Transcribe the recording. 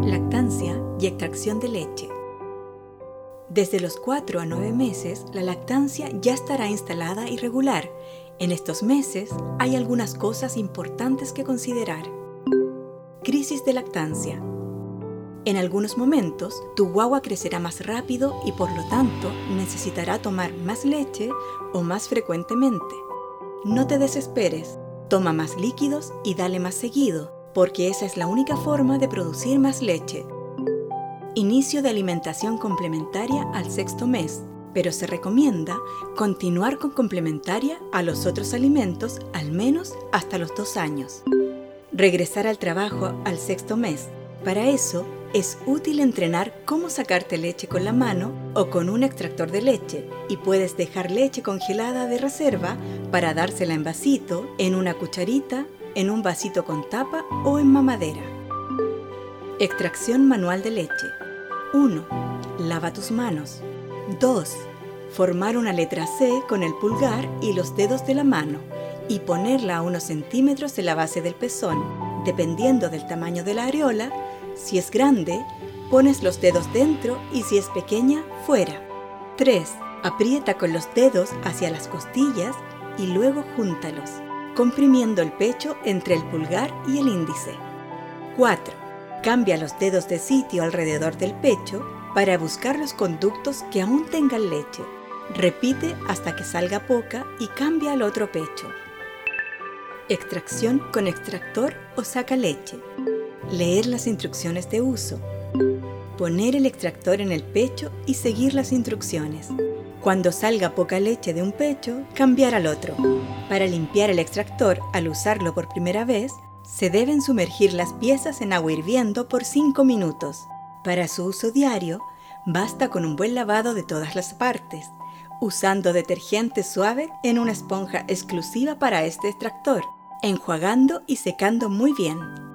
Lactancia y extracción de leche. Desde los 4 a 9 meses, la lactancia ya estará instalada y regular. En estos meses hay algunas cosas importantes que considerar. Crisis de lactancia. En algunos momentos, tu guagua crecerá más rápido y por lo tanto necesitará tomar más leche o más frecuentemente. No te desesperes, toma más líquidos y dale más seguido, porque esa es la única forma de producir más leche. Inicio de alimentación complementaria al 6º mes, pero se recomienda continuar con complementaria a los otros alimentos al menos hasta los 2 años. Regresar al trabajo al 6º mes. Para eso, es útil entrenar cómo sacarte leche con la mano o con un extractor de leche, y puedes dejar leche congelada de reserva para dársela en vasito, en una cucharita, en un vasito con tapa o en mamadera. Extracción manual de leche. 1. Lava tus manos. 2. Formar una letra C con el pulgar y los dedos de la mano y ponerla a unos centímetros de la base del pezón. Dependiendo del tamaño de la areola, si es grande, pones los dedos dentro y si es pequeña, fuera. 3. Aprieta con los dedos hacia las costillas y luego júntalos, comprimiendo el pecho entre el pulgar y el índice. 4. Cambia los dedos de sitio alrededor del pecho para buscar los conductos que aún tengan leche. Repite hasta que salga poca y cambia al otro pecho. Extracción con extractor o saca leche. Leer las instrucciones de uso. Poner el extractor en el pecho y seguir las instrucciones. Cuando salga poca leche de un pecho, cambiar al otro. Para limpiar el extractor al usarlo por primera vez, se deben sumergir las piezas en agua hirviendo por 5 minutos. Para su uso diario, basta con un buen lavado de todas las partes, usando detergente suave en una esponja exclusiva para este extractor, enjuagando y secando muy bien.